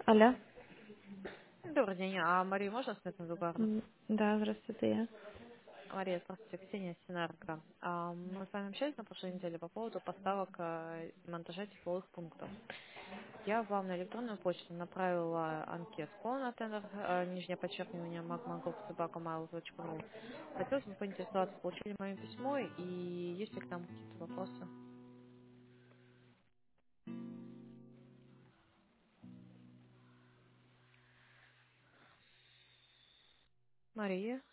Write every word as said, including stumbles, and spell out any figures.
Алло. Добрый день. А Марию можно снять на Дугарну? М, Да, здравствуйте, я. Мария, здравствуйте, Ксения Синарка. А, Мы с вами общались на прошлой неделе по поводу поставок э, и монтажа тепловых пунктов. Я вам на электронную почту направила анкетку на тендер, э, нижнее подчеркивание magmagov собака mail точка ру. Хотелось бы поинтересоваться, получили мое письмо и есть ли к нам какие-то вопросы? Мария?